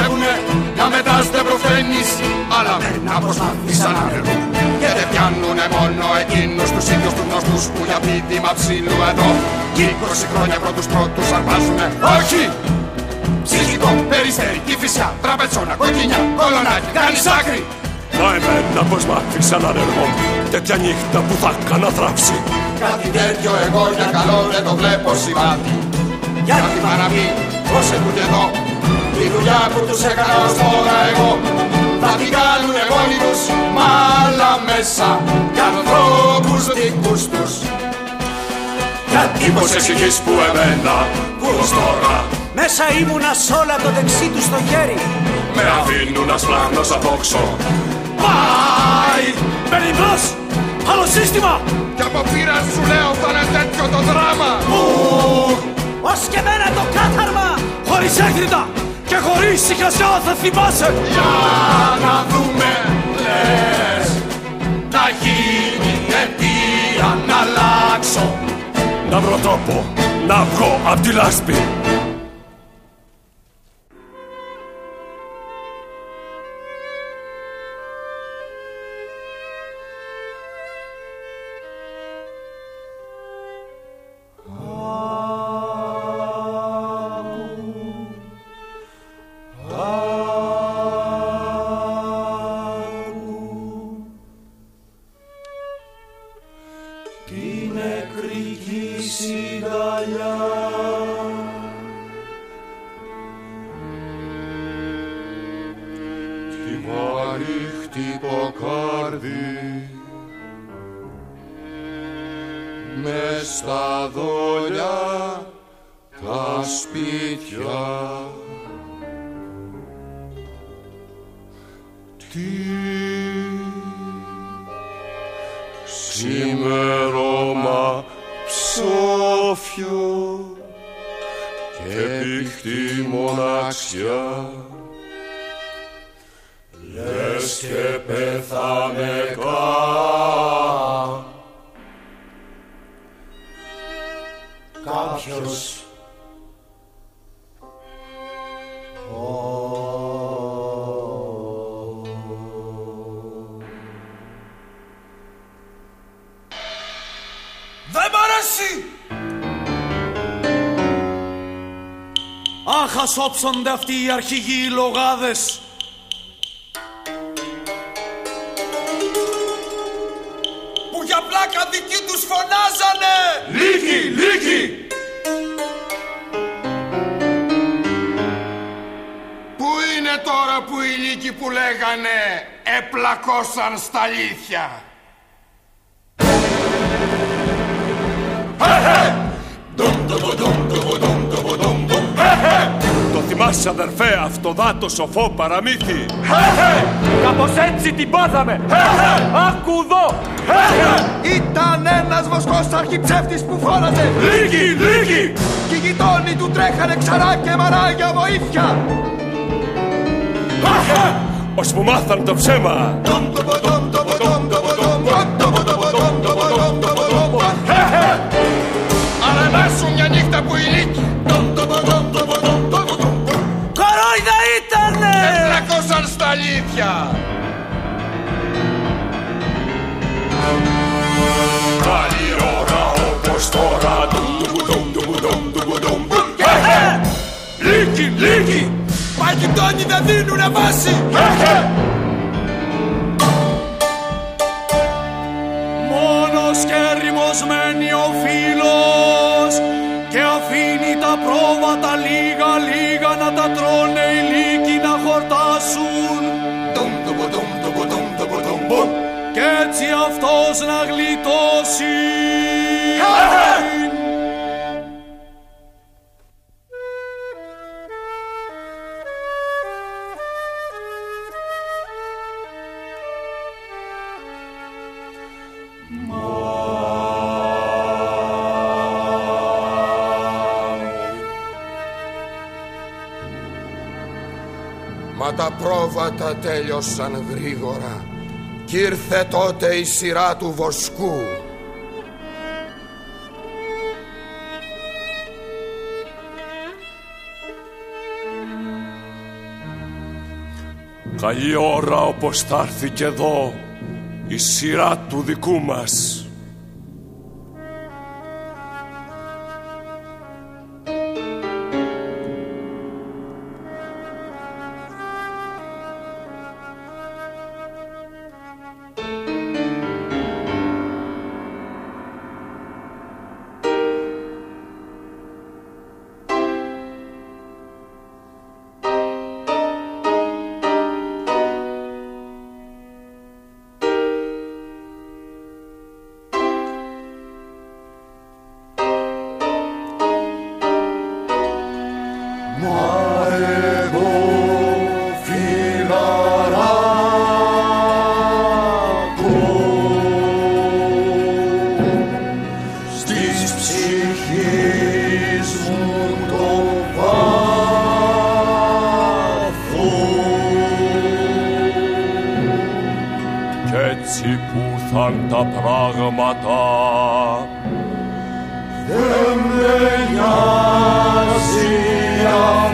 μαζεύουνε, να μετάς δεν προφαίνεις. Αλλά μένα πως να αφήσεις σαν άνεργο. Και δεν πιάνουνε μόνο εκείνους τους ίδιους τους γνωστούς που για πίτημα ψήλου εδώ κι 20 χρόνια πρώτους αρπάζουνε. Όχι! Ψυχικό, περιστέρι, Κηφισιά, Τραπετσόνα, Κοκκινιά, Κολονάκι, κάνεις άκρη! Μα εμένα πως μ' άφησαν ανεργό, τέτοια νύχτα που θα έκανα θράψη. Κάτι τέτοιο εγώ για καλό δεν το βλέπω σημάδι. Γιατί παραμεί, ως έρχονται εδώ, τη δουλειά που τους έκανα ως τώρα εγώ. Θα την κάνουνε μόνοι τους, μ' άλλα μέσα, κι ανθρώπους δικούς τους. Γιατί πως εσυχείς που εμένα, που ως τώρα μέσα ήμουνα σ' όλα το δεξί του στο χέρι. Με αφήνουν να σπλάχνω σαν τόξο. Πάει! Μπαίνει μπρος! Άλλο σύστημα! Κι από πείρα σου λέω θα είναι τέτοιο το δράμα. Ως και μένα το κάθαρμα! Χωρίς έκρητα και χωρίς σιχασιά θα θυμάσαι. Για να δούμε, λες, να γίνει αιτία να αλλάξω. Να βρω τρόπο να βγω απ' τη λάσπη. Μες στα δόλια τα σπίτια τι ξημέρωμα ψόφιο και πηχτή μοναξιά λες και πέθανε κάποιος. Δεν μ' αρέσει! Αχ, ας όψονται αυτοί οι αρχηγοί λογάδες. Που για πλάκα δικοί τους φωνάζανε. Λίγοι, λίγοι! Πού είναι τώρα που οι λίγοι που λέγανε επλακώσαν στα αλήθεια? Το θυμάσαι αδερφέ αυτοδάτο σοφό παραμύθι? Κάπως έτσι την πάθαμε. Άκου εδώ. Ήταν ένας βοσκός αρχιψεύτης που φώναζε Λίγοι, λίγοι! κι οι γειτόνοι του τρέχανε ξαρά και μαρά για βοήθεια. Ως που μάθαν το ψέμα. Ανανάσουν μια νύχτα που οι λύκοι Κορόιδα ήτανε! επλακώσαν στα αλήθεια. Καλή ώρα όπως τώρα. Λίγοι, λίγοι! Μα οι γειτόνοι δεν δίνουνε βάση! Μόνος και ερημός μένει ο φίλος και αφήνει τα πρόβατα λίγα λίγα να τα τρώνε οι λύκοι να χορτάσουν κι έτσι αυτός να γλιτώσει. Μα τα πρόβατα τέλειωσαν γρήγορα κι ήρθε τότε η σειρά του βοσκού. Καλή ώρα όπως θα έρθει και εδώ η σειρά του δικού μας. Έτσι που θαν τα πράγματα δεν με νοιάζει.